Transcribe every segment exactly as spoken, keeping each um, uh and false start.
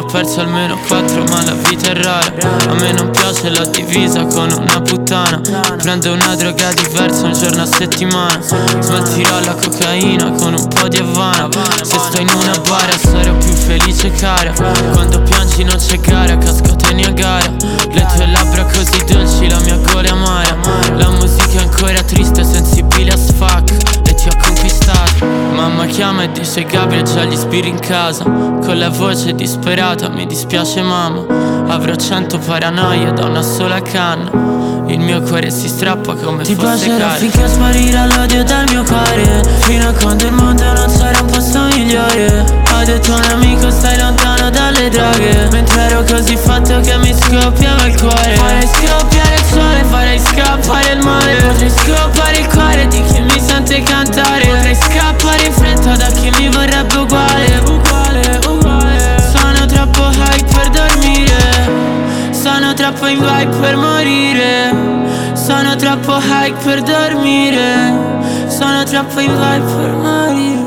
perso almeno quattro ma la vita è rara. A me non piace la divisa con una puttana. Prendo una droga diversa un giorno a settimana. Smetterò la cocaina con un po' di Havana. Se sto in una bara sarò più felice cara. Quando piangi non c'è gara, cascate Niagara. Le tue labbra così dolci, la mia gola amara. La musica è ancora triste, sensibile as fuck. E ti ho conquistato. Mamma chiama e dice Gabriel già gli spiri in casa. Con la voce disperata mi dispiace mamma. Avrò cento paranoie da una sola canna. Il mio cuore si strappa come Ti fosse bacerò carne. finché sparirà l'odio dal mio cuore. Fino a quando il mondo non sarà un posto migliore. Ho detto a un amico stai lontano dalle droghe. Mentre ero così fatto che mi scoppiava il cuore. Farei scoppiare il sole, farei scappare il mare. Potrei scoppare il cuore di chi mi sente cantare. Potrei scappare in fretta da chi mi vorrebbe uguale. Uguale, uguale. Sono troppo high per dormire. Sono troppo in vibe per morire. Sono troppo high per dormire. Sono troppo in vibe per morire.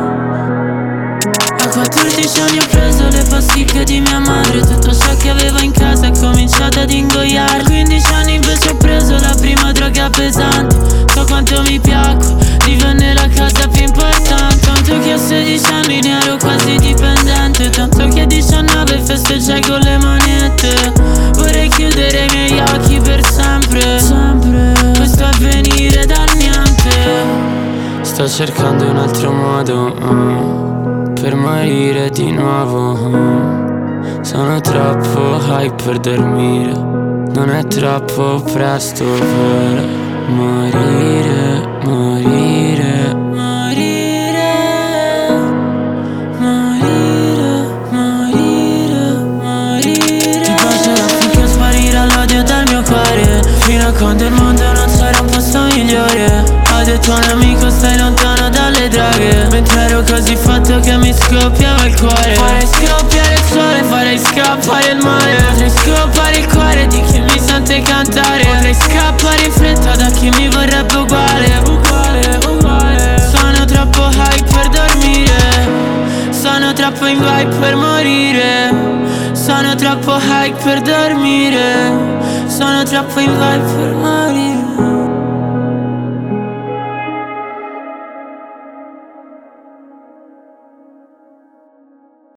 A quattordici anni ho preso le pasticche di mia madre. Tutto ciò che avevo in casa ho cominciato ad ingoiare. A quindici anni invece ho preso la prima droga pesante. So quanto mi piacque, divenne la cosa più importante. Tanto che a sedici anni ne ero quasi dipendente. Tanto che a diciannove festeggiai con le manette. Vorrei chiudere i miei occhi per sempre. Sempre. Questo avvenire dal niente. Sto cercando un altro modo uh, per morire di nuovo uh. Sono troppo high per dormire. Non è troppo presto per morire, morire, Morire, morire, morire, morire. Ti bacerò finché sparirà l'odio dal mio cuore. Fino a quando il mondo non sarà un posto migliore. Ho detto a un amico stai lontano dalle droghe. Mentre ero così fatto che mi scoppiava il cuore. Farei scoppiare il sole, farei scappare il mare. Potrei scoppare il cuore di chi mi sente cantare. Potrei scappare in fretta da chi mi vorrebbe uguale. Uguale, uguale. Sono troppo high per dormire. Sono troppo in vibe per morire. Sono troppo high per dormire. Sono troppo in vibe per morire.